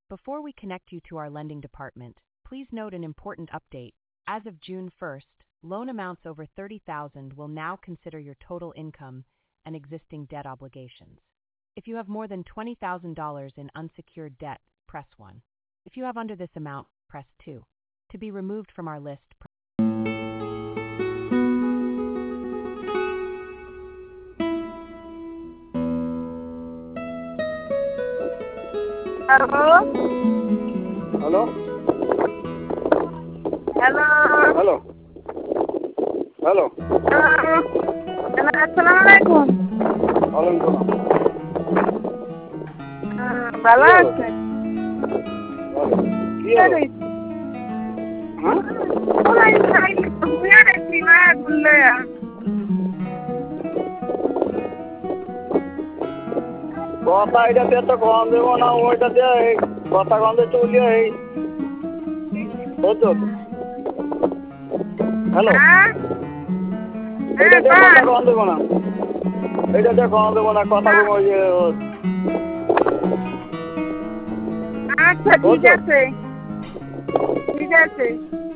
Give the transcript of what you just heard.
Before we connect you to our lending department, please note an important update. As of June 1st, loan amounts over $30,000 will now consider your total income and existing debt obligations. If you have more than $20,000 in unsecured debt, press 1. If you have under this amount, press 2. To be removed from our list, Hello? Hello? Hello? Hello? Hello? Hello? Assalamualaikum. Alaikum. ভালো আছেন? কি হলো? হ্যাঁ? ওলাই খাই বুয়া দেখি না গুল্লে কথা এটাতে তো কম দেবো না ওইটাতে কথা কম দিয়ে চলিয়ে বুঝছো হ্যালো এটাতে কথা কম দেবো না এটাতে কম দেবো না কথা কম ওই যে আচ্ছা ঠিক আছে ঠিক আছে